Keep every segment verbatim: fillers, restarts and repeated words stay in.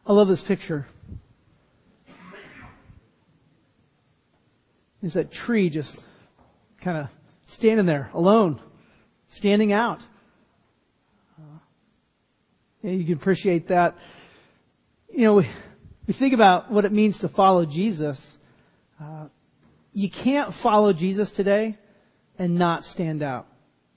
I love this picture. Is that tree just kind of standing there alone, standing out. Uh, yeah, you can appreciate that. You know, we, we think about what it means to follow Jesus. Uh, you can't follow Jesus today and not stand out.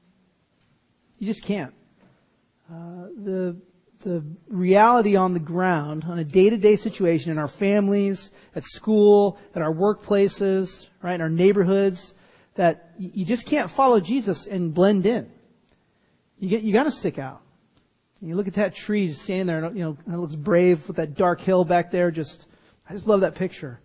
You just can't. Uh, the the reality on the ground, on a day-to-day situation in our families, at school, at our workplaces, right, in our neighborhoods, that you just can't follow Jesus and blend in. You get, you got to stick out. And you look at that tree just standing there, and, you know, and it looks brave with that dark hill back there. Just, I just love that picture.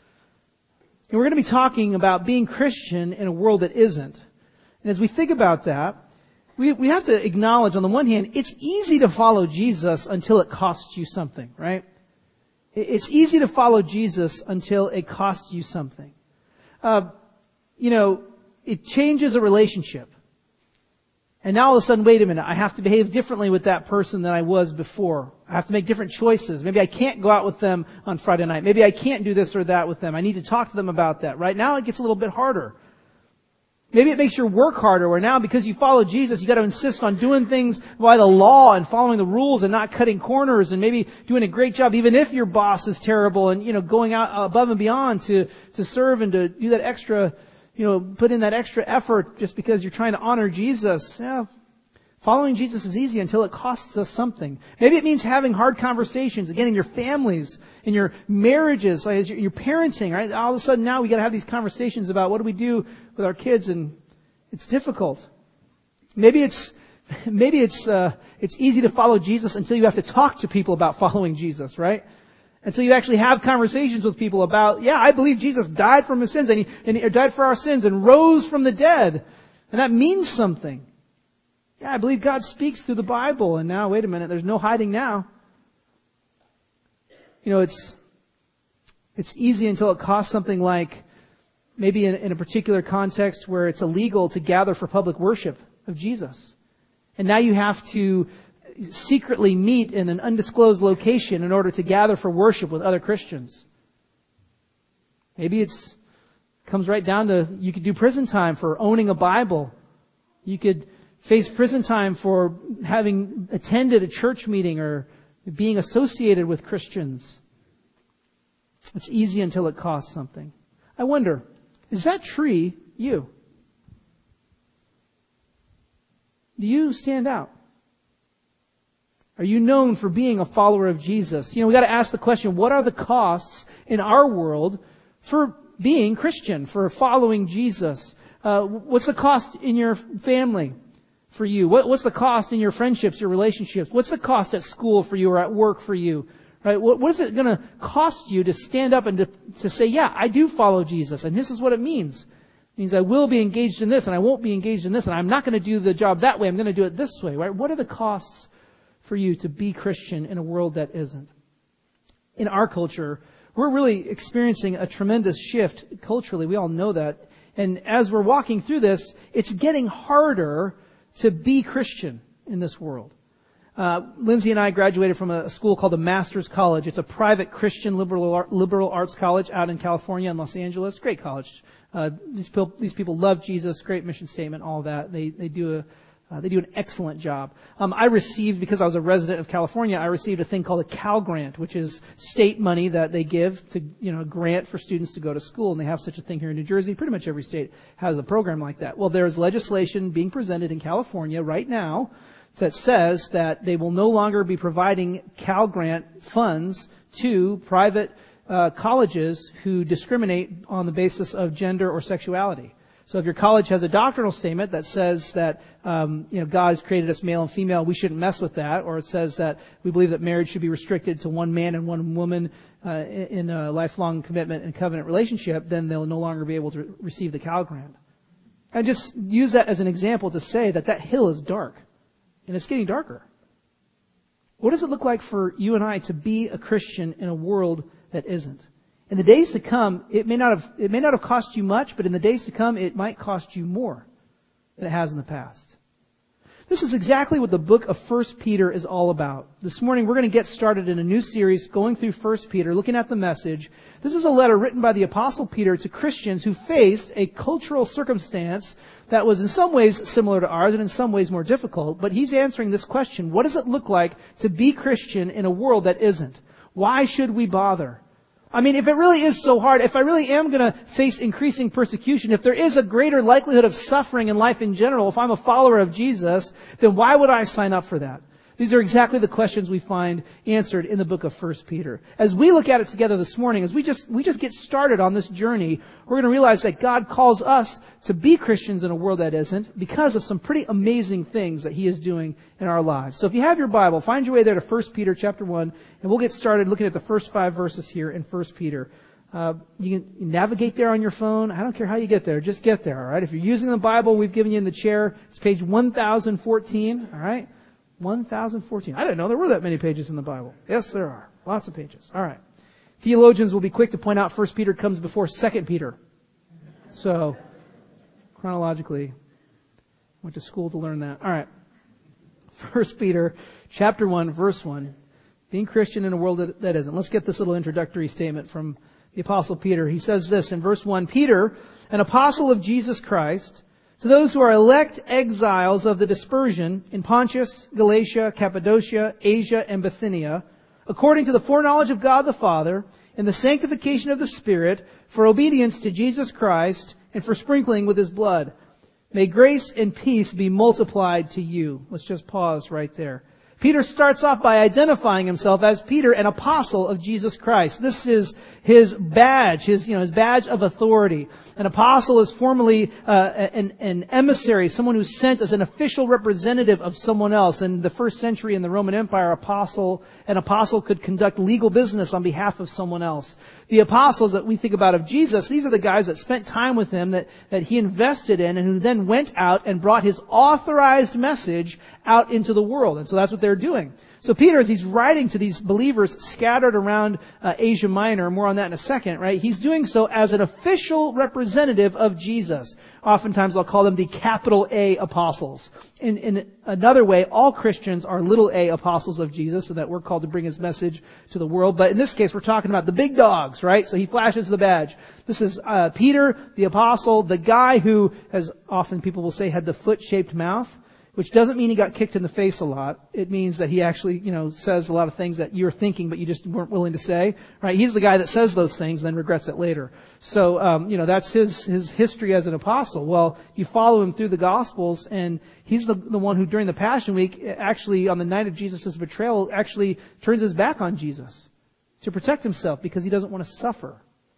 And we're going to be talking about being Christian in a world that isn't. And as we think about that, we we have to acknowledge, on the one hand, it's easy to follow Jesus until it costs you something, right? It's easy to follow Jesus until it costs you something. Uh, you know, it changes a relationship. And now all of a sudden, wait a minute, I have to behave differently with that person than I was before. I have to make different choices. Maybe I can't go out with them on Friday night. Maybe I can't do this or that with them. I need to talk to them about that. Right now it gets a little bit harder. Maybe it makes your work harder, where now because you follow Jesus, you got to insist on doing things by the law and following the rules and not cutting corners and maybe doing a great job even if your boss is terrible and, you know, going out above and beyond to, to serve and to do that extra, you know, put in that extra effort just because you're trying to honor Jesus. Yeah. Following Jesus is easy until it costs us something. Maybe it means having hard conversations, again, in your families, in your marriages, like as you're parenting, right? All of a sudden now we got to have these conversations about what do we do with our kids, and it's difficult. Maybe it's, maybe it's, uh, it's easy to follow Jesus until you have to talk to people about following Jesus, right? And so you actually have conversations with people about, yeah, I believe Jesus died for my sins and he, and he died for our sins and rose from the dead. And that means something. Yeah, I believe God speaks through the Bible, and now, wait a minute, there's no hiding now. You know, it's it's easy until it costs something, like maybe in, in a particular context where it's illegal to gather for public worship of Jesus. And now you have to secretly meet in an undisclosed location in order to gather for worship with other Christians. Maybe it's comes right down to, you could do prison time for owning a Bible. You could face prison time for having attended a church meeting or being associated with Christians. It's easy until it costs something. I wonder, is that tree you? Do you stand out? Are you known for being a follower of Jesus? You know, we got to ask the question, what are the costs in our world for being Christian, for following Jesus? Uh, what's the cost in your family for you? What, what's the cost in your friendships, your relationships? What's the cost at school for you or at work for you? Right? What, what is it going to cost you to stand up and to, to say, yeah, I do follow Jesus, and this is what it means. It means I will be engaged in this, and I won't be engaged in this, and I'm not going to do the job that way. I'm going to do it this way. Right? What are the costs for you to be Christian in a world that isn't? In our culture, we're really experiencing a tremendous shift culturally. We all know that. And as we're walking through this, it's getting harder to be Christian in this world. Uh, Lindsay and I graduated from a school called the Masters College. It's a private Christian liberal liberal arts college out in California and Los Angeles. Great college. Uh, these people, these people love Jesus. Great mission statement. All that. They they do a uh, they do an excellent job. Um, I received, because I was a resident of California, I received a thing called a Cal Grant, which is state money that they give to, you know, grant for students to go to school. And they have such a thing here in New Jersey. Pretty much every state has a program like that. Well, there's legislation being presented in California right now that says that they will no longer be providing Cal Grant funds to private uh, colleges who discriminate on the basis of gender or sexuality. So if your college has a doctrinal statement that says that, um, you know, God has created us male and female, we shouldn't mess with that, or it says that we believe that marriage should be restricted to one man and one woman uh, in a lifelong commitment and covenant relationship, then they'll no longer be able to receive the Cal Grant. I just use that as an example to say that that hill is dark, and it's getting darker. What does it look like for you and I to be a Christian in a world that isn't? In the days to come, it may not have, it may not have cost you much, but in the days to come, it might cost you more than it has in the past. This is exactly what the book of First Peter is all about. This morning we're going to get started in a new series going through First Peter, looking at the message. This is a letter written by the Apostle Peter to Christians who faced a cultural circumstance that was in some ways similar to ours and in some ways more difficult. But he's answering this question: what does it look like to be Christian in a world that isn't? Why should we bother? I mean, if it really is so hard, if I really am going to face increasing persecution, if there is a greater likelihood of suffering in life in general, if I'm a follower of Jesus, then why would I sign up for that? These are exactly the questions we find answered in the book of First Peter. As we look at it together this morning, as we just, we just get started on this journey, we're going to realize that God calls us to be Christians in a world that isn't because of some pretty amazing things that He is doing in our lives. So if you have your Bible, find your way there to First Peter chapter one, and we'll get started looking at the first five verses here in First Peter. Uh, you can navigate there on your phone. I don't care how you get there. Just get there, all right? If you're using the Bible, we've given you in the chair. It's page one thousand fourteen, all right? one thousand fourteen. I didn't know there were that many pages in the Bible. Yes, there are. Lots of pages. All right. Theologians will be quick to point out First Peter comes before Second Peter. So, chronologically, went to school to learn that. All right. First Peter chapter one, verse one. Being Christian in a world that, that isn't. Let's get this little introductory statement from the Apostle Peter. He says this in verse one: Peter, an apostle of Jesus Christ, to those who are elect exiles of the dispersion in Pontus, Galatia, Cappadocia, Asia, and Bithynia, according to the foreknowledge of God the Father, and the sanctification of the Spirit, for obedience to Jesus Christ, and for sprinkling with His blood. May grace and peace be multiplied to you. Let's just pause right there. Peter starts off by identifying himself as Peter, an apostle of Jesus Christ. This is his badge, his, you know, his badge of authority. An apostle is formally uh, an, an emissary, someone who's sent as an official representative of someone else. In the first century in the Roman Empire, apostle, an apostle could conduct legal business on behalf of someone else. The apostles that we think about of Jesus, these are the guys that spent time with Him, that, that He invested in, and who then went out and brought His authorized message out into the world. And so that's what they're doing. So Peter, as he's writing to these believers scattered around uh, Asia Minor, more on that in a second, right? He's doing so as an official representative of Jesus. Oftentimes I'll call them the capital A apostles. In, in another way, all Christians are little a apostles of Jesus, so that we're called to bring His message to the world. But in this case, we're talking about the big dogs, right? So he flashes the badge. This is uh, Peter, the apostle, the guy who, as often people will say, had the foot-shaped mouth. Which doesn't mean he got kicked in the face a lot. It means that he actually, you know, says a lot of things that you're thinking but you just weren't willing to say. Right? He's the guy that says those things and then regrets it later. So, um, you know, that's his, his history as an apostle. Well, you follow him through the Gospels, and he's the, the one who during the Passion Week, actually on the night of Jesus' betrayal, actually turns his back on Jesus to protect himself because he doesn't want to suffer.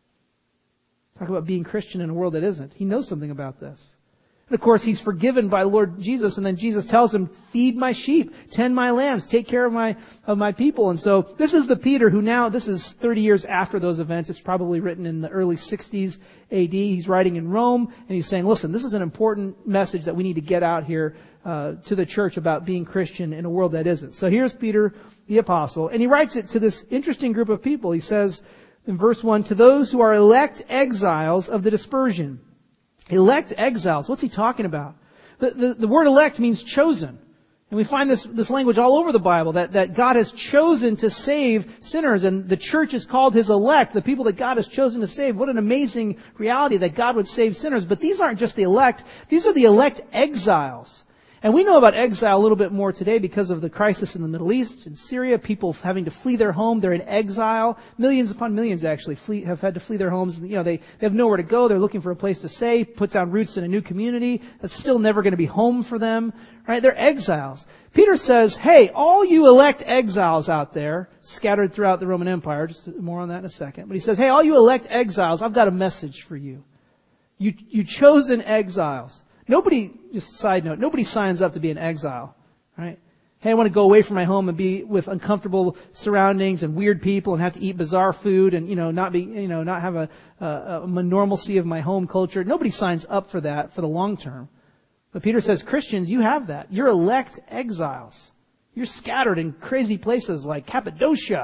Talk about being Christian in a world that isn't. He knows something about this. And of course, he's forgiven by Lord Jesus, and then Jesus tells him, feed my sheep, tend my lambs, take care of my, of my people. And so, this is the Peter who now, this is thirty years after those events. It's probably written in the early sixties A D. He's writing in Rome, and he's saying, listen, this is an important message that we need to get out here, uh, to the church about being Christian in a world that isn't. So here's Peter, the apostle, and he writes it to this interesting group of people. He says, in verse one, to those who are elect exiles of the dispersion. Elect exiles. What's he talking about? The, the, the word elect means chosen. And we find this, this language all over the Bible, that, that God has chosen to save sinners, and the church is called His elect, the people that God has chosen to save. What an amazing reality that God would save sinners. But these aren't just the elect, these are the elect exiles. And we know about exile a little bit more today because of the crisis in the Middle East, in Syria, people having to flee their home. They're in exile. Millions upon millions actually flee, have had to flee their homes. You know, they, they have nowhere to go. They're looking for a place to stay, put down roots in a new community that's still never going to be home for them. Right? They're exiles. Peter says, hey, all you elect exiles out there, scattered throughout the Roman Empire, just more on that in a second. But he says, hey, all you elect exiles, I've got a message for you. You, you chosen exiles. Nobody, just a side note, nobody signs up to be an exile, right? Hey, I want to go away from my home and be with uncomfortable surroundings and weird people and have to eat bizarre food and, you know, not be, you know, not have a, a, a normalcy of my home culture. Nobody signs up for that for the long term. But Peter says, Christians, you have that. You're elect exiles. You're scattered in crazy places like Cappadocia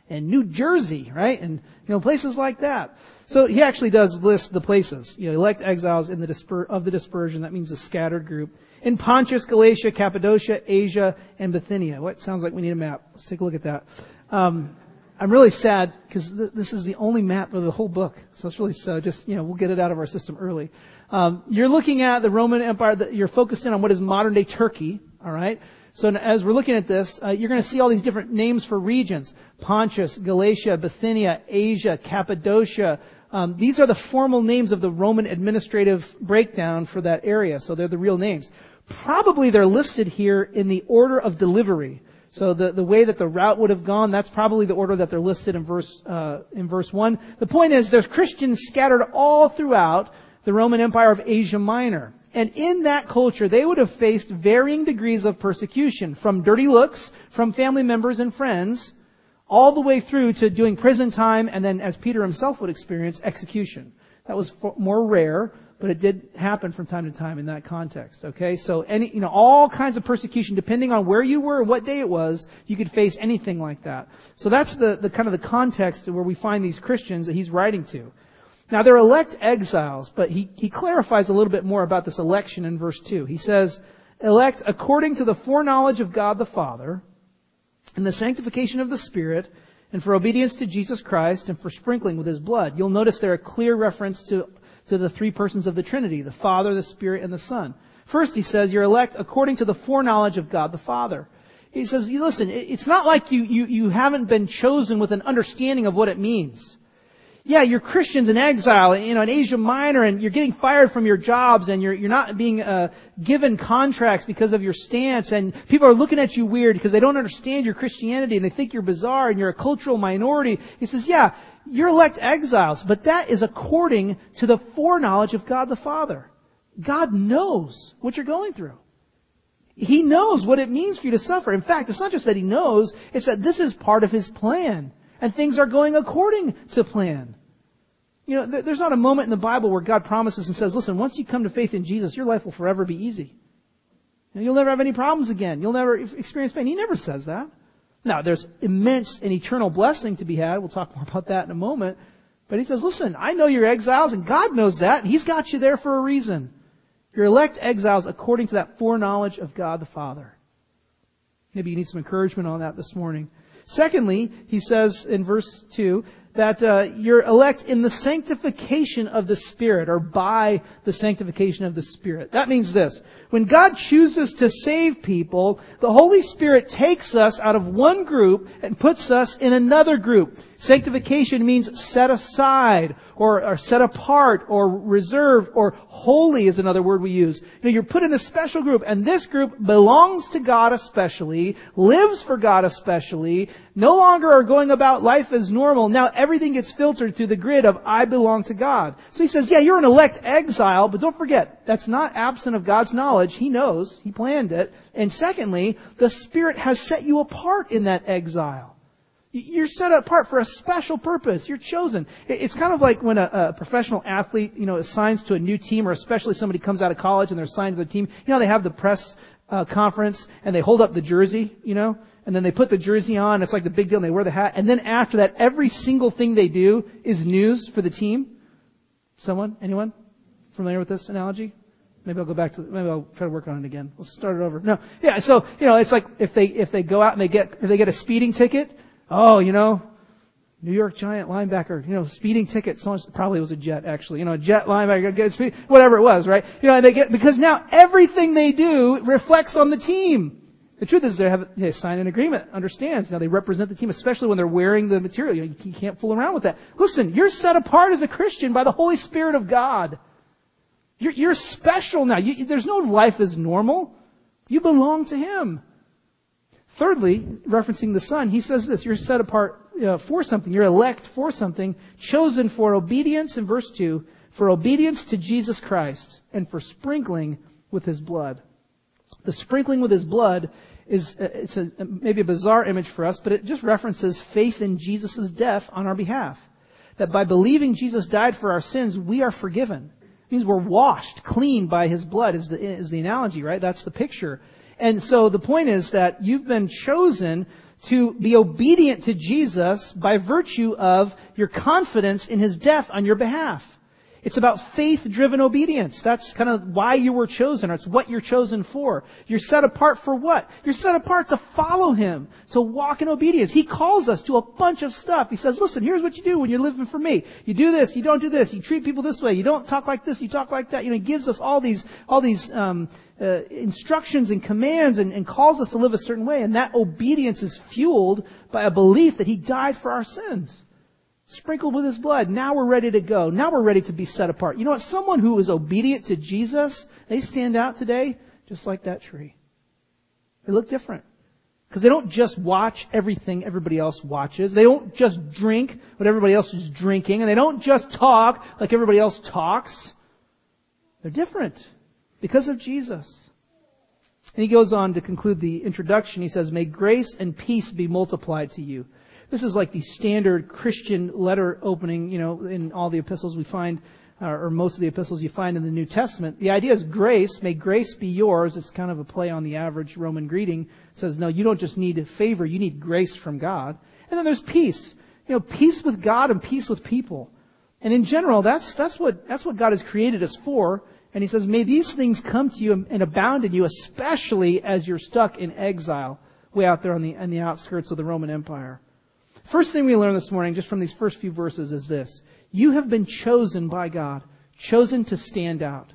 and New Jersey, right? And, you know, places like that. So he actually does list the places, you know, elect exiles in the disper- of the dispersion. That means the scattered group. In Pontus, Galatia, Cappadocia, Asia, and Bithynia. What sounds like we need a map. Let's take a look at that. Um, I'm really sad because th- this is the only map of the whole book. So it's really so just, you know, we'll get it out of our system early. Um, you're looking at the Roman Empire, that you're focused in on what is modern day Turkey, all right? So as we're looking at this, uh, you're going to see all these different names for regions. Pontus, Galatia, Bithynia, Asia, Cappadocia. Um, these are the formal names of the Roman administrative breakdown for that area. So they're the real names. Probably they're listed here in the order of delivery. So the, the way that the route would have gone, that's probably the order that they're listed in verse, uh, in verse one. The point is, there's Christians scattered all throughout the Roman Empire of Asia Minor. And in that culture, they would have faced varying degrees of persecution, from dirty looks, from family members and friends, all the way through to doing prison time, and then, as Peter himself would experience, execution. That was more rare, but it did happen from time to time in that context. Okay, so any, you know, all kinds of persecution, depending on where you were, what day it was, you could face anything like that. So that's the, the kind of the context where we find these Christians that he's writing to. Now, they're elect exiles, but he, he clarifies a little bit more about this election in verse two. He says, elect according to the foreknowledge of God the Father, and the sanctification of the Spirit, and for obedience to Jesus Christ, and for sprinkling with His blood. You'll notice there a clear reference to, to the three persons of the Trinity, the Father, the Spirit, and the Son. First, he says, you're elect according to the foreknowledge of God the Father. He says, listen, it's not like you, you, you haven't been chosen with an understanding of what it means. Yeah, you're Christians in exile, you know, in Asia Minor, and you're getting fired from your jobs, and you're you're not being uh, given contracts because of your stance, and people are looking at you weird because they don't understand your Christianity, and they think you're bizarre, and you're a cultural minority. He says, yeah, you're elect exiles, but that is according to the foreknowledge of God the Father. God knows what you're going through. He knows what it means for you to suffer. In fact, it's not just that He knows, it's that this is part of His plan. And things are going according to plan. You know, there's not a moment in the Bible where God promises and says, listen, once you come to faith in Jesus, your life will forever be easy. You'll never have any problems again. You'll never experience pain. He never says that. Now, there's immense and eternal blessing to be had. We'll talk more about that in a moment. But He says, listen, I know you're exiles, and God knows that, and He's got you there for a reason. You're elect exiles according to that foreknowledge of God the Father. Maybe you need some encouragement on that this morning. Secondly, he says in verse two that uh, you're elect in the sanctification of the Spirit, or by the sanctification of the Spirit. That means this. When God chooses to save people, the Holy Spirit takes us out of one group and puts us in another group. Sanctification means set aside, or, or set apart, or reserved, or holy is another word we use. You know, you're put in a special group, and this group belongs to God especially, lives for God especially, no longer are going about life as normal. Now everything gets filtered through the grid of I belong to God. So he says, yeah, you're an elect exile, but don't forget, that's not absent of God's knowledge. He knows. He planned it. And secondly, the Spirit has set you apart in that exile. You're set apart for a special purpose. You're chosen. It's kind of like when a, a professional athlete, you know, assigns to a new team, or especially somebody comes out of college and they're assigned to the team. You know, they have the press uh, conference and they hold up the jersey, you know, and then they put the jersey on. It's like the big deal. And they wear the hat. And then after that, every single thing they do is news for the team. Someone? Anyone familiar with this analogy? Maybe I'll go back to, maybe I'll try to work on it again. We'll start it over. No. Yeah. So, you know, it's like if they, if they go out and they get, if they get a speeding ticket, oh, you know, New York Giant linebacker, you know, speeding ticket. Someone, probably it was a Jet, actually. You know, a Jet linebacker, get speed, whatever it was, right? You know, and they get, because now everything they do reflects on the team. The truth is they have, they sign an agreement, understands. Now they represent the team, especially when they're wearing the material. You know, you can't fool around with that. Listen, you're set apart as a Christian by the Holy Spirit of God. You're, you're special now. You, there's no life as normal. You belong to Him. Thirdly, referencing the Son, he says this, you're set apart uh, for something. You're elect for something, chosen for obedience, in verse two, for obedience to Jesus Christ, and for sprinkling with His blood. The sprinkling with His blood is, uh, it's a, maybe a bizarre image for us, but it just references faith in Jesus' death on our behalf. That by believing Jesus died for our sins, we are forgiven. It means we're washed, clean by His blood is the, is the analogy, right? That's the picture. And so the point is that you've been chosen to be obedient to Jesus by virtue of your confidence in His death on your behalf. It's about faith-driven obedience. That's kind of why you were chosen, or it's what you're chosen for. You're set apart for what? You're set apart to follow Him, to walk in obedience. He calls us to a bunch of stuff. He says, listen, here's what you do when you're living for me. You do this, you don't do this, you treat people this way, you don't talk like this, you talk like that. You know, He gives us all these, all these, um, uh, instructions and commands and, and calls us to live a certain way. And that obedience is fueled by a belief that He died for our sins. Sprinkled with His blood. Now we're ready to go. Now we're ready to be set apart. You know what? Someone who is obedient to Jesus, they stand out today just like that tree. They look different. Because they don't just watch everything everybody else watches. They don't just drink what everybody else is drinking. And they don't just talk like everybody else talks. They're different because of Jesus. And he goes on to conclude the introduction. He says, may grace and peace be multiplied to you. This is like the standard Christian letter opening, you know, in all the epistles we find, uh, or most of the epistles you find in the New Testament. The idea is grace. May grace be yours. It's kind of a play on the average Roman greeting. It says, no, you don't just need favor. You need grace from God. And then there's peace. You know, peace with God and peace with people. And in general, that's, that's what, that's what God has created us for. And he says, may these things come to you and abound in you, especially as you're stuck in exile way out there on the, on the outskirts of the Roman Empire. First thing we learn this morning, just from these first few verses, is this. You have been chosen by God, chosen to stand out.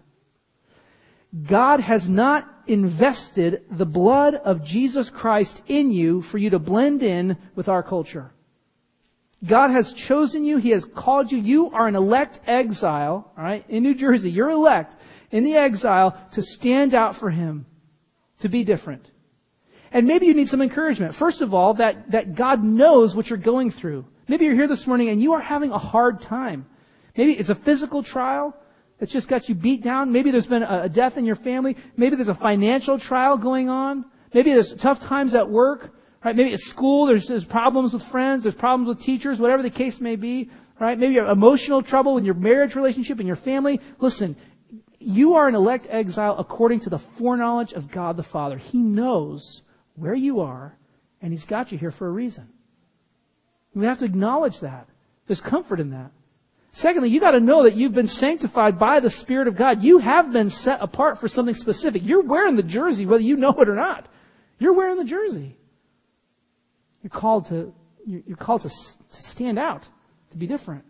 God has not invested the blood of Jesus Christ in you for you to blend in with our culture. God has chosen you. He has called you. You are an elect exile, all right, in New Jersey. You're elect in the exile to stand out for Him, to be different. And maybe you need some encouragement. First of all, that, that God knows what you're going through. Maybe you're here this morning and you are having a hard time. Maybe it's a physical trial that's just got you beat down. Maybe there's been a, a death in your family. Maybe there's a financial trial going on. Maybe there's tough times at work. Right? Maybe at school there's, there's problems with friends. There's problems with teachers, whatever the case may be. Right? Maybe you have emotional trouble in your marriage relationship, in your family. Listen, you are an elect exile according to the foreknowledge of God the Father. He knows where you are, and He's got you here for a reason. We have to acknowledge that. There's comfort in that. Secondly, you got to know that you've been sanctified by the Spirit of God. You have been set apart for something specific. You're wearing the jersey, whether you know it or not. You're wearing the jersey. You're called to, you're called to, to stand out, to be different.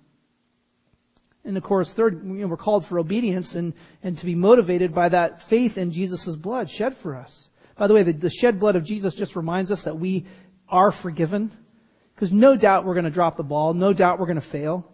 And of course, third, you know, we're called for obedience and, and to be motivated by that faith in Jesus' blood shed for us. By the way, the, the shed blood of Jesus just reminds us that we are forgiven. Because no doubt we're going to drop the ball. No doubt we're going to fail.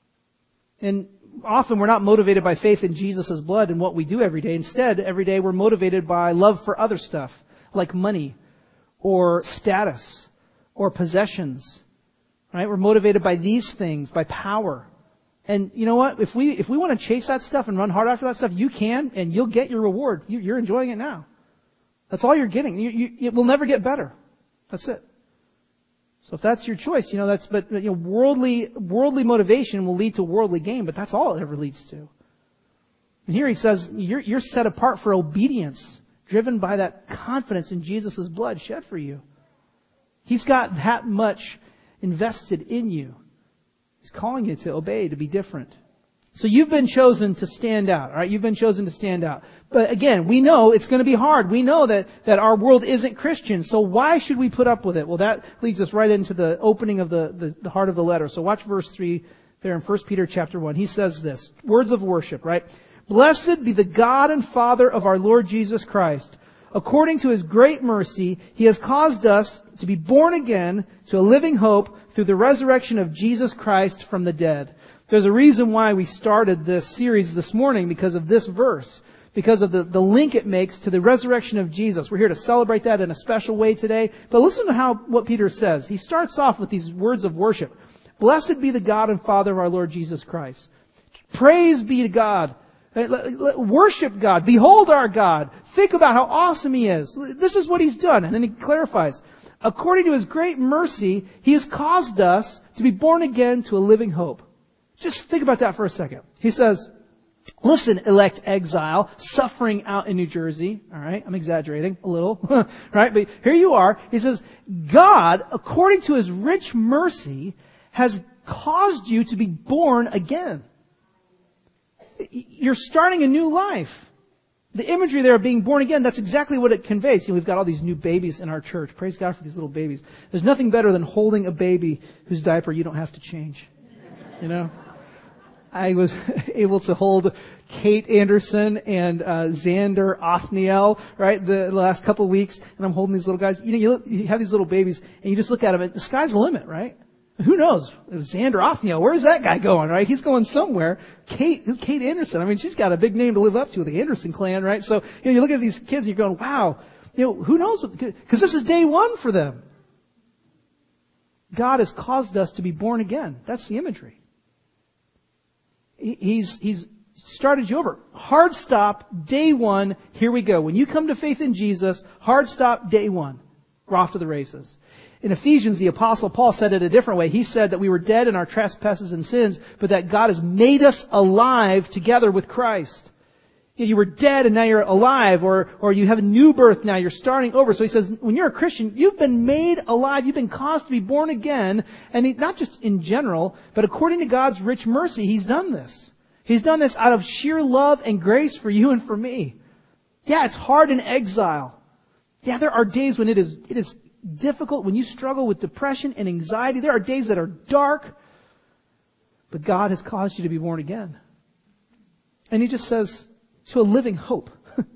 And often we're not motivated by faith in Jesus' blood and what we do every day. Instead, every day we're motivated by love for other stuff, like money or status or possessions. Right? We're motivated by these things, by power. And you know what? If we if we want to chase that stuff and run hard after that stuff, you can, and you'll get your reward. You, you're enjoying it now. That's all you're getting. You, you, it will never get better. That's it. So if that's your choice, you know, that's, but, you know, worldly, worldly motivation will lead to worldly gain, but that's all it ever leads to. And here he says, you're, you're set apart for obedience, driven by that confidence in Jesus' blood shed for you. He's got that much invested in you. He's calling you to obey, to be different. So you've been chosen to stand out, all right? You've been chosen to stand out. But again, we know it's going to be hard. We know that, that our world isn't Christian. So why should we put up with it? Well, that leads us right into the opening of the, the, the heart of the letter. So watch verse three there in First Peter chapter one. He says this, words of worship, right? Blessed be the God and Father of our Lord Jesus Christ. According to His great mercy, He has caused us to be born again to a living hope through the resurrection of Jesus Christ from the dead. There's a reason why we started this series this morning, because of this verse, because of the, the link it makes to the resurrection of Jesus. We're here to celebrate that in a special way today. But listen to how what Peter says. He starts off with these words of worship. Blessed be the God and Father of our Lord Jesus Christ. Praise be to God. Worship God. Behold our God. Think about how awesome He is. This is what He's done. And then he clarifies. According to His great mercy, He has caused us to be born again to a living hope. Just think about that for a second. He says, Listen, elect exile, suffering out in New Jersey. All right, I'm exaggerating a little, right? But here you are. He says, God, according to his rich mercy, has caused you to be born again. You're starting a new life. The imagery there of being born again, that's exactly what it conveys. You know, we've got all these new babies in our church. Praise God for these little babies. There's nothing better than holding a baby whose diaper you don't have to change. You know? I was able to hold Kate Anderson and uh, Xander Othniel, right, the, the last couple of weeks, and I'm holding these little guys. You know, you, look, you have these little babies, and you just look at them, and the sky's the limit, right? Who knows? Xander Othniel, where's that guy going, right? He's going somewhere. Kate, who's Kate Anderson? I mean, she's got a big name to live up to, the Anderson clan, right? So, you know, you look at these kids and you're going, wow, you know, who knows what, because this is day one for them. God has caused us to be born again. That's the imagery. He's, he's started you over. Hard stop, day one, here we go. When you come to faith in Jesus, hard stop, day one. We're off to the races. In Ephesians, the Apostle Paul said it a different way. He said that we were dead in our trespasses and sins, but that God has made us alive together with Christ. You were dead and now you're alive, or, or you have a new birth now, you're starting over. So he says, when you're a Christian, you've been made alive, you've been caused to be born again, and he, not just in general, but according to God's rich mercy, he's done this. He's done this out of sheer love and grace for you and for me. Yeah, it's hard in exile. Yeah, there are days when it is, it is difficult, when you struggle with depression and anxiety. There are days that are dark, but God has caused you to be born again. And he just says, to a living hope.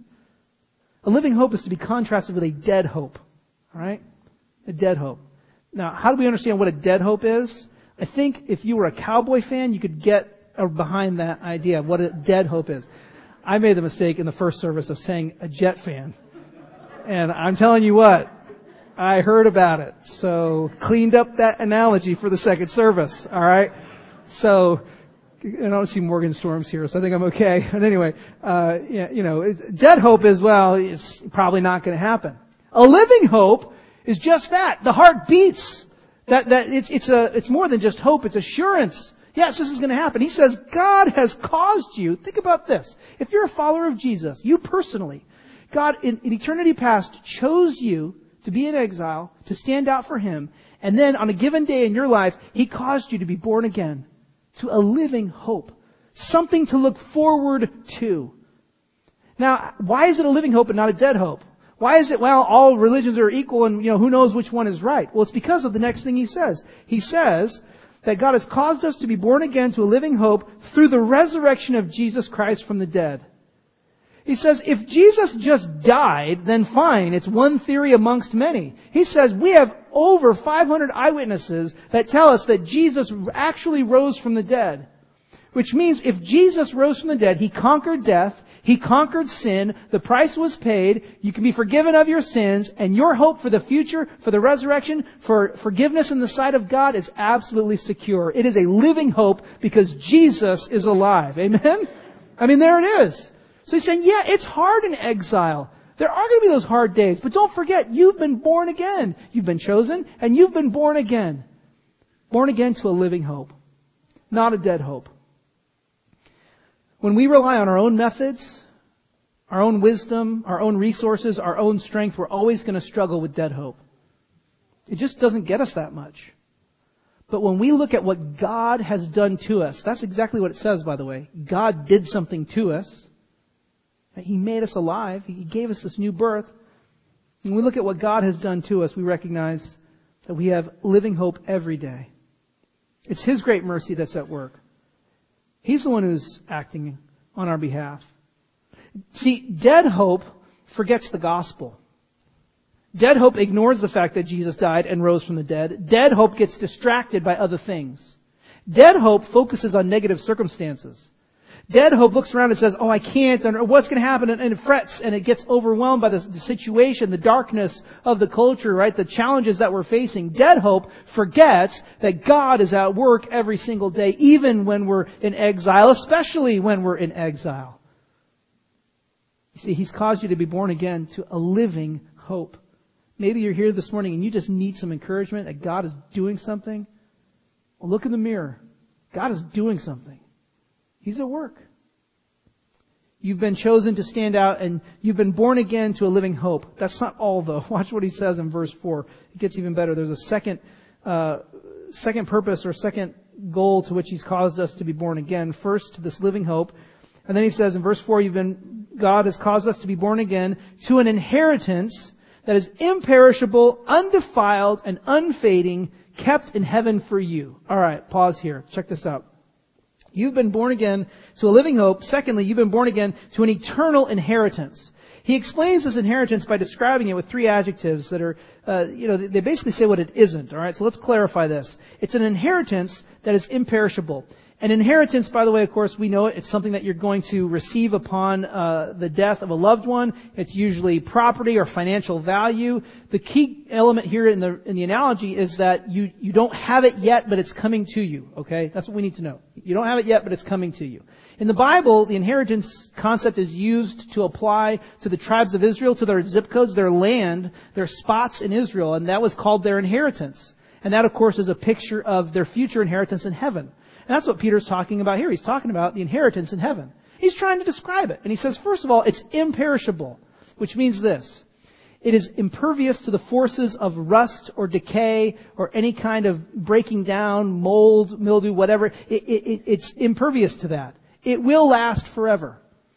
A living hope is to be contrasted with a dead hope. All right? A dead hope. Now, how do we understand what a dead hope is? I think if you were a Cowboy fan, you could get behind that idea of what a dead hope is. I made the mistake in the first service of saying a Jet fan. And I'm telling you what, I heard about it. So cleaned up that analogy for the second service. All right? So I don't see Morgan Storms here, so I think I'm okay. But anyway, uh, yeah, you know, dead hope is, well, it's probably not going to happen. A living hope is just that. The heart beats. That, that it's, it's a, it's more than just hope, it's assurance. Yes, this is going to happen. He says, God has caused you, think about this. If you're a follower of Jesus, you personally, God in, in eternity past chose you to be in exile, to stand out for Him, and then on a given day in your life, He caused you to be born again. To a living hope. Something to look forward to. Now, why is it a living hope and not a dead hope? Why is it, well, all religions are equal and, you know, who knows which one is right? Well, it's because of the next thing he says. He says that God has caused us to be born again to a living hope through the resurrection of Jesus Christ from the dead. He says, if Jesus just died, then fine. It's one theory amongst many. He says, we have over five hundred eyewitnesses that tell us that Jesus actually rose from the dead. Which means if Jesus rose from the dead, He conquered death, He conquered sin, the price was paid, you can be forgiven of your sins, and your hope for the future, for the resurrection, for forgiveness in the sight of God is absolutely secure. It is a living hope because Jesus is alive. Amen? I mean, there it is. So he's saying, yeah, it's hard in exile. There are going to be those hard days. But don't forget, you've been born again. You've been chosen, and you've been born again. Born again to a living hope. Not a dead hope. When we rely on our own methods, our own wisdom, our own resources, our own strength, we're always going to struggle with dead hope. It just doesn't get us that much. But when we look at what God has done to us, that's exactly what it says, by the way. God did something to us. He made us alive. He gave us this new birth. When we look at what God has done to us, we recognize that we have living hope every day. It's His great mercy that's at work. He's the one who's acting on our behalf. See, dead hope forgets the gospel. Dead hope ignores the fact that Jesus died and rose from the dead. Dead hope gets distracted by other things. Dead hope focuses on negative circumstances. Dead hope looks around and says, oh, I can't, and what's going to happen? And, and it frets and it gets overwhelmed by the, the situation, the darkness of the culture, right? The challenges that we're facing. Dead hope forgets that God is at work every single day, even when we're in exile, especially when we're in exile. You see, He's caused you to be born again to a living hope. Maybe you're here this morning and you just need some encouragement that God is doing something. Well, look in the mirror. God is doing something. He's at work. You've been chosen to stand out, and you've been born again to a living hope. That's not all, though. Watch what he says in verse four. It gets even better. There's a second, uh, second purpose or second goal to which he's caused us to be born again. First, to this living hope. And then he says in verse four, you've been, God has caused us to be born again to an inheritance that is imperishable, undefiled, and unfading, kept in heaven for you. All right, pause here. Check this out. You've been born again to a living hope. Secondly, you've been born again to an eternal inheritance. He explains this inheritance by describing it with three adjectives that are, uh, you know, they basically say what it isn't. All right, so let's clarify this. It's an inheritance that is imperishable. An inheritance, by the way, of course, we know it. It's something that you're going to receive upon uh, the death of a loved one. It's usually property or financial value. The key element here in the in the analogy is that you you don't have it yet, but it's coming to you. Okay, that's what we need to know. You don't have it yet, but it's coming to you. In the Bible, the inheritance concept is used to apply to the tribes of Israel, to their zip codes, their land, their spots in Israel, and that was called their inheritance. And that, of course, is a picture of their future inheritance in heaven. And that's what Peter's talking about here. He's talking about the inheritance in heaven. He's trying to describe it. And he says, first of all, it's imperishable, which means this. It is impervious to the forces of rust or decay or any kind of breaking down, mold, mildew, whatever. It, it, it's impervious to that. It will last forever.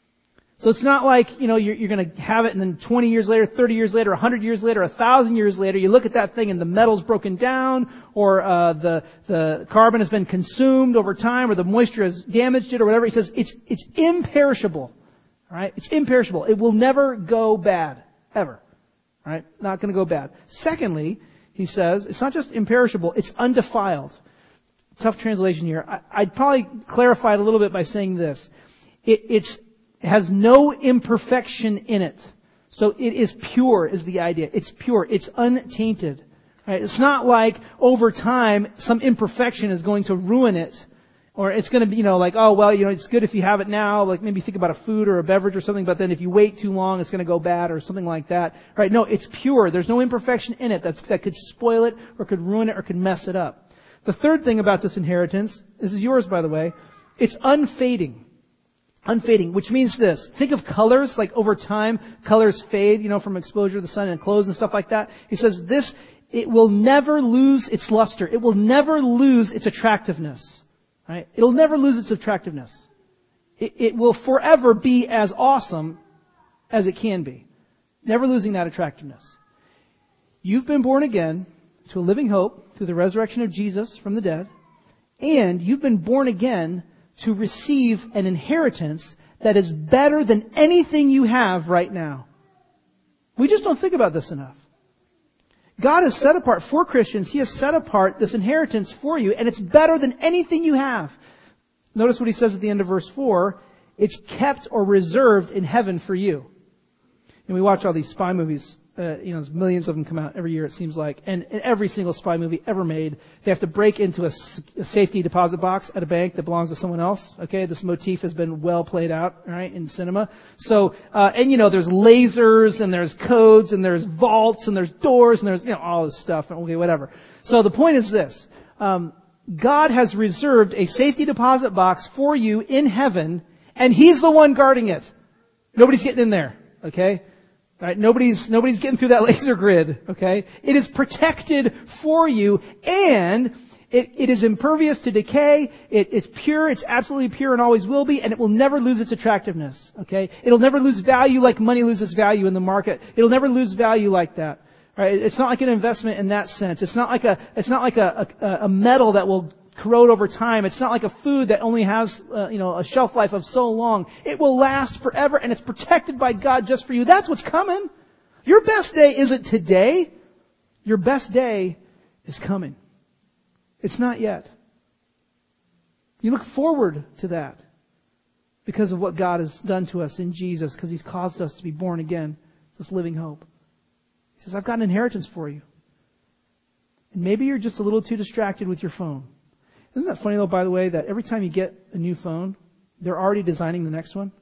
So it's not like, you know, you're, you're going to have it and then twenty years later, thirty years later, one hundred years later, one thousand years later, you look at that thing and the metal's broken down, or uh, the the carbon has been consumed over time, or the moisture has damaged it, or whatever. He says it's it's imperishable. All right? It's imperishable. It will never go bad. Ever. All right? Not going to go bad. Secondly, he says, it's not just imperishable, it's undefiled. Tough translation here. I, I'd probably clarify it a little bit by saying this. It, it's It has no imperfection in it. So it is pure is the idea. It's pure. It's untainted. Right? It's not like over time some imperfection is going to ruin it. Or it's going to be, you know, like, oh, well, you know, it's good if you have it now. Like maybe think about a food or a beverage or something, but then if you wait too long, it's going to go bad or something like that. Right? No, it's pure. There's no imperfection in it that's, that could spoil it or could ruin it or could mess it up. The third thing about this inheritance, this is yours, by the way, it's unfading. Unfading, which means this. Think of colors, like over time, colors fade, you know, from exposure to the sun and clothes and stuff like that. He says this, it will never lose its luster. It will never lose its attractiveness. Right? It'll never lose its attractiveness. It, it will forever be as awesome as it can be. Never losing that attractiveness. You've been born again to a living hope through the resurrection of Jesus from the dead. And you've been born again to receive an inheritance that is better than anything you have right now. We just don't think about this enough. God has set apart, for Christians, He has set apart this inheritance for you, and it's better than anything you have. Notice what He says at the end of verse four. It's kept or reserved in heaven for you. And we watch all these spy movies. Uh, you know, there's millions of them come out every year, it seems like. And in every single spy movie ever made, they have to break into a, a safety deposit box at a bank that belongs to someone else. Okay, this motif has been well played out, right, in cinema. So, uh, and you know, there's lasers, and there's codes, and there's vaults, and there's doors, and there's, you know, all this stuff. Okay, whatever. So the point is this. Um, God has reserved a safety deposit box for you in heaven, and He's the one guarding it. Nobody's getting in there. Okay? Right? Nobody's, nobody's getting through that laser grid, okay? It is protected for you, and it, it is impervious to decay. It, it's pure, it's absolutely pure and always will be, and it will never lose its attractiveness, okay? It'll never lose value like money loses value in the market. It'll never lose value like that. Right? It's not like an investment in that sense. It's not like a, it's not like a, a, a metal that will corrode over time. It's not like a food that only has, uh, you know, a shelf life of so long. It will last forever, and it's protected by God just for you. That's what's coming. Your best day isn't today. Your best day is coming. It's not yet. You look forward to that because of what God has done to us in Jesus, because He's caused us to be born again, this living hope. He says, I've got an inheritance for you. And maybe you're just a little too distracted with your phone. Isn't that funny, though, by the way, that every time you get a new phone, they're already designing the next one?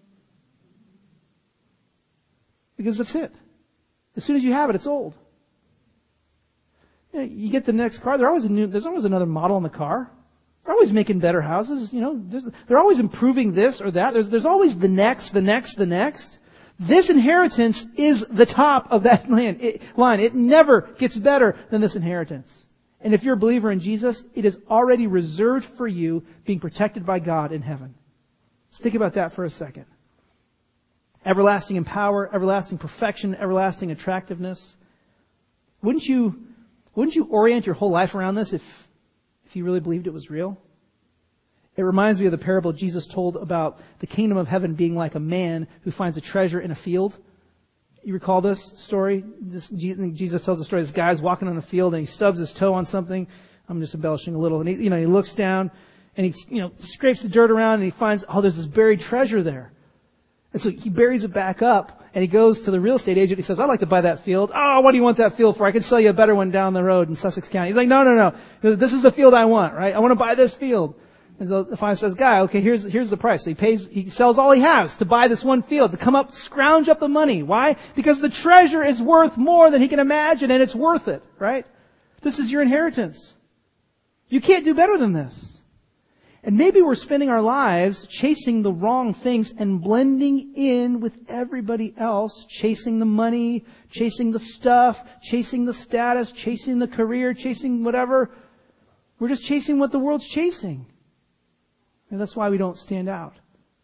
Because that's it. As soon as you have it, it's old. You know, you get the next car, there's always a new, there's always another model in the car. They're always making better houses, you know. They're always improving this or that. There's, there's always the next, the next, the next. This inheritance is the top of that land, it, line. It never gets better than this inheritance. And if you're a believer in Jesus, it is already reserved for you, being protected by God in heaven. Let's think about that for a second. Everlasting in power, everlasting perfection, everlasting attractiveness. Wouldn't you, wouldn't you orient your whole life around this if, if you really believed it was real? It reminds me of the parable Jesus told about the kingdom of heaven being like a man who finds a treasure in a field. You recall this story? This, Jesus tells the story. This guy's walking on a field and he stubs his toe on something. I'm just embellishing a little. And he, you know, he looks down and he, you know, scrapes the dirt around and he finds, oh, there's this buried treasure there. And so he buries it back up and he goes to the real estate agent. He says, I'd like to buy that field. Oh, what do you want that field for? I can sell you a better one down the road in Sussex County. He's like, no, no, no. This is the field I want, right? I want to buy this field. And so the finance says, guy, okay, here's, here's the price. So he pays, he sells all he has to buy this one field, to come up, scrounge up the money. Why? Because the treasure is worth more than he can imagine and it's worth it, right? This is your inheritance. You can't do better than this. And maybe we're spending our lives chasing the wrong things and blending in with everybody else, chasing the money, chasing the stuff, chasing the status, chasing the career, chasing whatever. We're just chasing what the world's chasing. And that's why we don't stand out.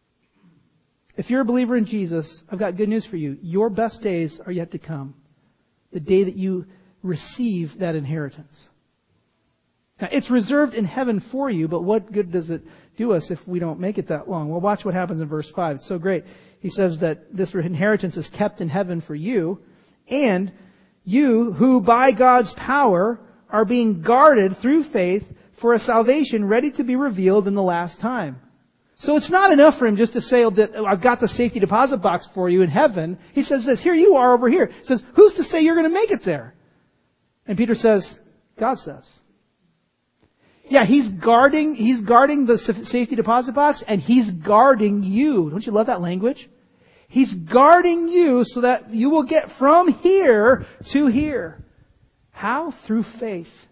If you're a believer in Jesus, I've got good news for you. Your best days are yet to come. The day that you receive that inheritance. Now, it's reserved in heaven for you, but what good does it do us if we don't make it that long? Well, watch what happens in verse five. It's so great. He says that this inheritance is kept in heaven for you, and you who by God's power are being guarded through faith for a salvation ready to be revealed in the last time. So it's not enough for him just to say that I've got the safety deposit box for you in heaven. He says this, here you are over here. He says, who's to say you're going to make it there? And Peter says, God says. Yeah, he's guarding, he's guarding the safety deposit box and he's guarding you. Don't you love that language? He's guarding you so that you will get from here to here. How? Through faith.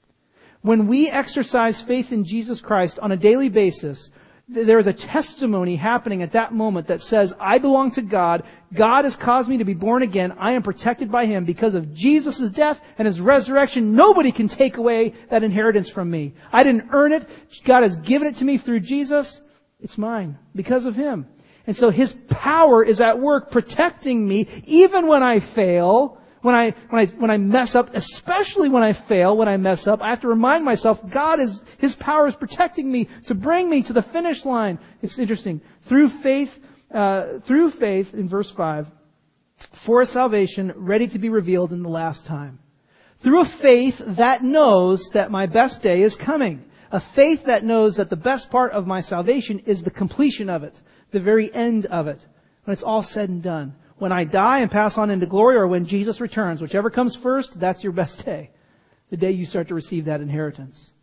When we exercise faith in Jesus Christ on a daily basis, there is a testimony happening at that moment that says, I belong to God. God has caused me to be born again. I am protected by Him because of Jesus' death and His resurrection. Nobody can take away that inheritance from me. I didn't earn it. God has given it to me through Jesus. It's mine because of Him. And so His power is at work protecting me even when I fail. When I, when I, when I mess up, especially when I fail, when I mess up, I have to remind myself, God is, His power is protecting me to bring me to the finish line. It's interesting. Through faith, uh, through faith, in verse five, for a salvation ready to be revealed in the last time. Through a faith that knows that my best day is coming. A faith that knows that the best part of my salvation is the completion of it. The very end of it. When it's all said and done. When I die and pass on into glory, or when Jesus returns, whichever comes first, that's your best day. The day you start to receive that inheritance.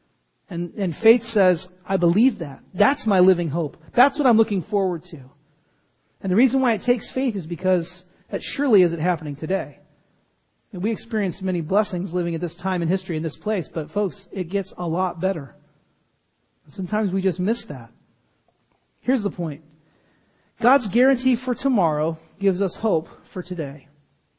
And, and faith says, I believe that. That's my living hope. That's what I'm looking forward to. And the reason why it takes faith is because that surely isn't happening today. And we experienced many blessings living at this time in history in this place, but folks, it gets a lot better. And sometimes we just miss that. Here's the point. God's guarantee for tomorrow gives us hope for today.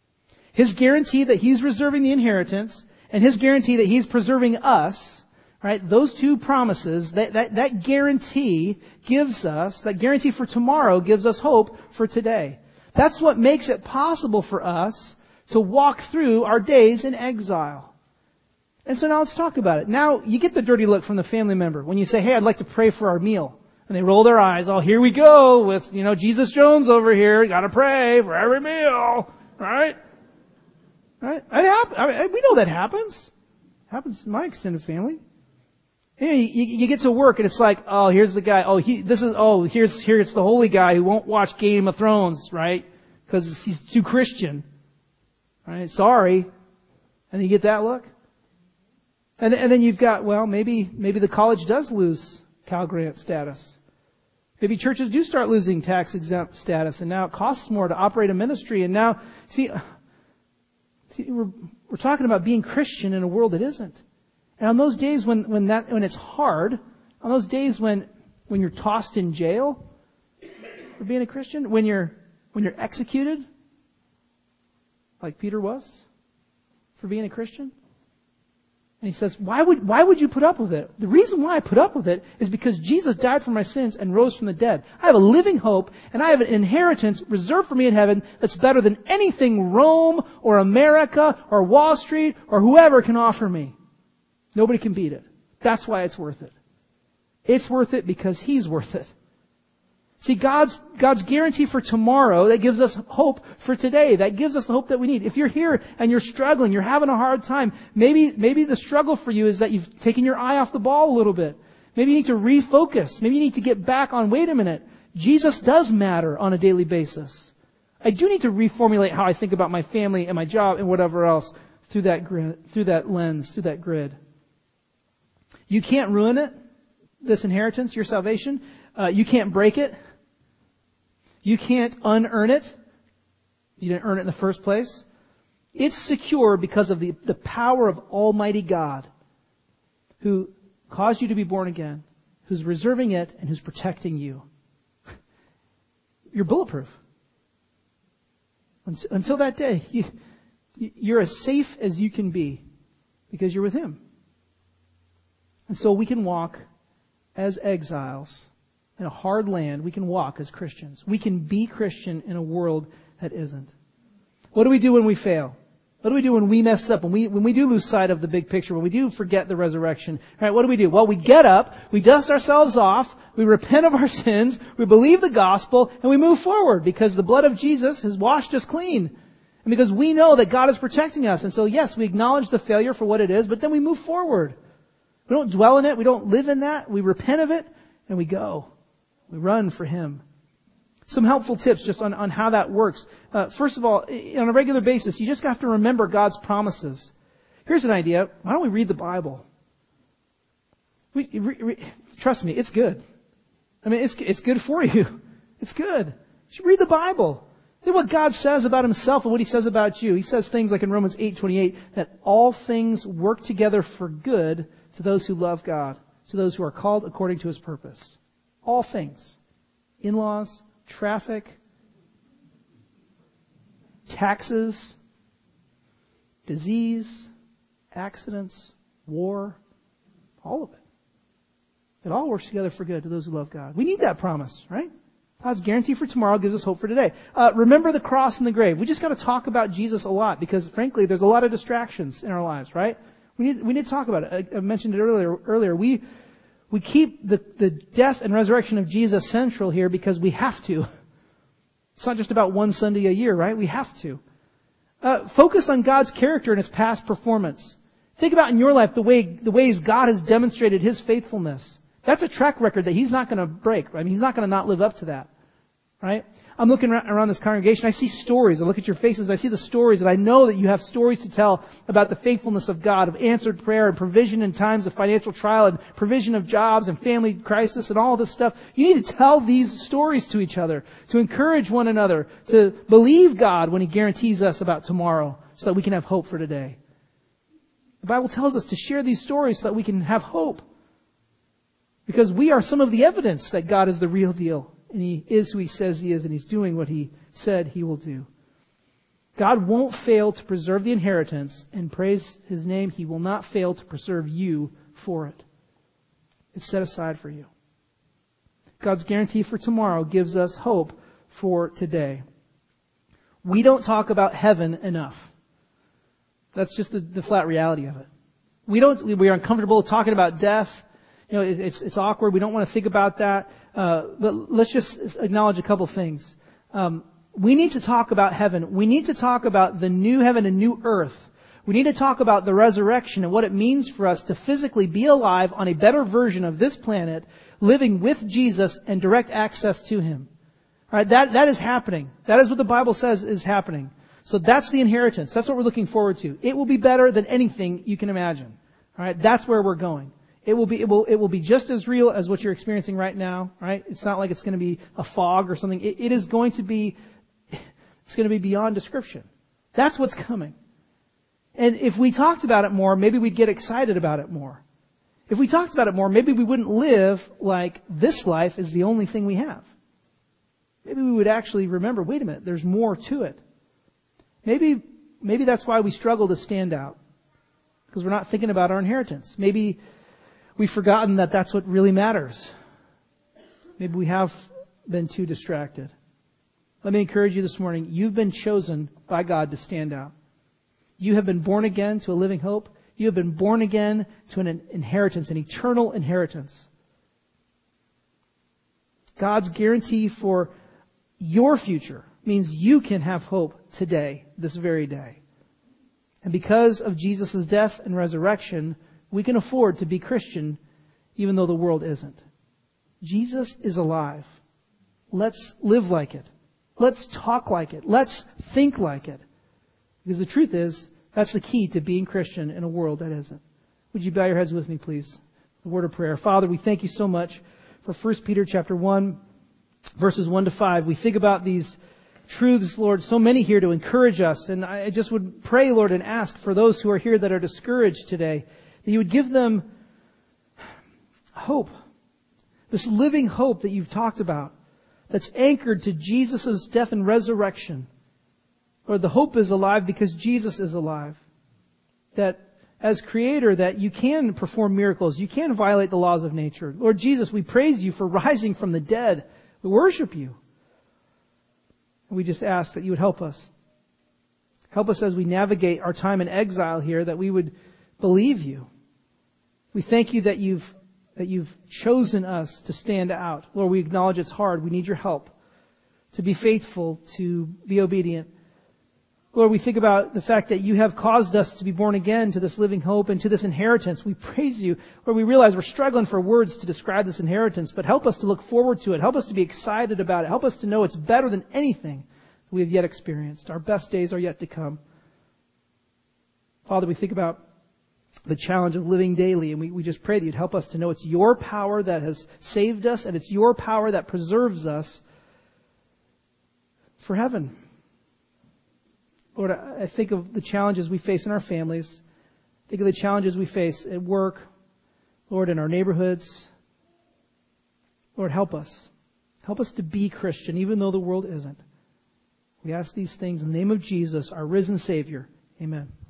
His guarantee that He's reserving the inheritance and His guarantee that He's preserving us, right? Those two promises, that, that, that guarantee gives us, that guarantee for tomorrow gives us hope for today. That's what makes it possible for us to walk through our days in exile. And so now let's talk about it. Now you get the dirty look from the family member when you say, hey, I'd like to pray for our meal. And they roll their eyes. Oh, here we go with, you know, Jesus Jones over here. You gotta pray for every meal. Right? Right? That happen, I mean, we know that happens. Happens in my extended family. You know, you, you get to work and it's like, oh, here's the guy. Oh, he, this is, oh, here's, here's the holy guy who won't watch Game of Thrones, right? Because he's too Christian. Right? Sorry. And you get that look. And, and then you've got, well, maybe, maybe the college does lose Cal Grant status. Maybe churches do start losing tax exempt status, and now it costs more to operate a ministry. And now, see, see, we're we're talking about being Christian in a world that isn't. And on those days when, when that, when it's hard, on those days when, when you're tossed in jail for being a Christian, when you're, when you're executed, like Peter was, for being a Christian. And he says, why would, why would you put up with it? The reason why I put up with it is because Jesus died for my sins and rose from the dead. I have a living hope and I have an inheritance reserved for me in heaven that's better than anything Rome or America or Wall Street or whoever can offer me. Nobody can beat it. That's why it's worth it. It's worth it because He's worth it. See, God's, God's guarantee for tomorrow, that gives us hope for today. That gives us the hope that we need. If you're here and you're struggling, you're having a hard time, maybe, maybe the struggle for you is that you've taken your eye off the ball a little bit. Maybe you need to refocus. Maybe you need to get back on, wait a minute, Jesus does matter on a daily basis. I do need to reformulate how I think about my family and my job and whatever else through that grid, through that lens, through that grid. You can't ruin it, this inheritance, your salvation. Uh, you can't break it. You can't unearn it. You didn't earn it in the first place. It's secure because of the, the power of Almighty God, who caused you to be born again, who's reserving it, and who's protecting you. You're bulletproof. Until that day, you, you're as safe as you can be because you're with Him. And so we can walk as exiles in a hard land. We can walk as Christians. We can be Christian in a world that isn't. What do we do when we fail? What do we do when we mess up? When we, when we do lose sight of the big picture, when we do forget the resurrection? All right, what do we do? Well, we get up, we dust ourselves off, we repent of our sins, we believe the gospel, and we move forward because the blood of Jesus has washed us clean. And because we know that God is protecting us. And so yes, we acknowledge the failure for what it is, but then we move forward. We don't dwell in it, we don't live in that, we repent of it, and we go. We run for Him. Some helpful tips just on, on how that works. Uh, first of all, on a regular basis, you just have to remember God's promises. Here's an idea. Why don't we read the Bible? We, re, re, trust me, it's good. I mean, it's, it's good for you. It's good. You should read the Bible. Look at what God says about Himself and what He says about you. He says things like in Romans eight twenty-eight that all things work together for good to those who love God, to those who are called according to His purpose. All things. In-laws, traffic, taxes, disease, accidents, war, all of it. It all works together for good to those who love God. We need that promise, right? God's guarantee for tomorrow gives us hope for today. Uh, remember the cross and the grave. We just got to talk about Jesus a lot because, frankly, there's a lot of distractions in our lives, right? We need we need to talk about it. I, I mentioned it earlier. Earlier, we we keep the the death and resurrection of Jesus central here because we have to. It's not just about one Sunday a year, right? We have to. Uh, focus on God's character and His past performance. Think about in your life the way the ways God has demonstrated His faithfulness. That's a track record that He's not going to break. I mean, He's not going to not live up to that. Right? I'm looking around this congregation. I see stories. I look at your faces. I see the stories, and I know that you have stories to tell about the faithfulness of God, of answered prayer and provision in times of financial trial and provision of jobs and family crisis and all this stuff. You need to tell these stories to each other, to encourage one another, to believe God when He guarantees us about tomorrow so that we can have hope for today. The Bible tells us to share these stories so that we can have hope. Because we are some of the evidence that God is the real deal. And He is who He says He is, and He's doing what He said He will do. God won't fail to preserve the inheritance, and praise His name, He will not fail to preserve you for it. It's set aside for you. God's guarantee for tomorrow gives us hope for today. We don't talk about heaven enough. That's just the, the flat reality of it. We don't, we are uncomfortable talking about death. You know, it's, it's awkward. We don't want to think about that. Uh, but let's just acknowledge a couple things. Um, we need to talk about heaven. We need to talk about the new heaven and new earth. We need to talk about the resurrection and what it means for us to physically be alive on a better version of this planet, living with Jesus and direct access to Him. All right, that, that is happening. That is what the Bible says is happening. So that's the inheritance. That's what we're looking forward to. It will be better than anything you can imagine. All right, that's where we're going. It will be, it will, it will be just as real as what you're experiencing right now, right? It's not like it's going to be a fog or something. It, it is going to be, it's going to be beyond description. That's what's coming. And if we talked about it more, maybe we'd get excited about it more. If we talked about it more, maybe we wouldn't live like this life is the only thing we have. Maybe we would actually remember, wait a minute, there's more to it. Maybe, maybe that's why we struggle to stand out. Because we're not thinking about our inheritance. Maybe we've forgotten that that's what really matters. Maybe we have been too distracted. Let me encourage you this morning. You've been chosen by God to stand out. You have been born again to a living hope. You have been born again to an inheritance, an eternal inheritance. God's guarantee for your future means you can have hope today, this very day. And because of Jesus' death and resurrection, we can afford to be Christian even though the world isn't. Jesus is alive. Let's live like it. Let's talk like it. Let's think like it. Because the truth is, that's the key to being Christian in a world that isn't. Would you bow your heads with me, please? The word of prayer. Father, we thank you so much for First Peter chapter one, verses one to five. We think about these truths, Lord, so many here to encourage us. And I just would pray, Lord, and ask for those who are here that are discouraged today, that you would give them hope. This living hope that you've talked about, that's anchored to Jesus' death and resurrection. Lord, the hope is alive because Jesus is alive. That as Creator, that you can perform miracles. You can violate the laws of nature. Lord Jesus, we praise you for rising from the dead. We worship you. And we just ask that you would help us. Help us as we navigate our time in exile here, that we would believe you. We thank you that you've that you've chosen us to stand out. Lord, we acknowledge it's hard. We need your help to be faithful, to be obedient. Lord, we think about the fact that you have caused us to be born again to this living hope and to this inheritance. We praise you. Lord, we realize we're struggling for words to describe this inheritance, but help us to look forward to it. Help us to be excited about it. Help us to know it's better than anything we have yet experienced. Our best days are yet to come. Father, we think about the challenge of living daily, and we, we just pray that you'd help us to know it's your power that has saved us, and it's your power that preserves us for heaven. Lord, I think of the challenges we face in our families. Think of the challenges we face at work, Lord, in our neighborhoods. Lord, help us. Help us to be Christian, even though the world isn't. We ask these things in the name of Jesus, our risen Savior. Amen.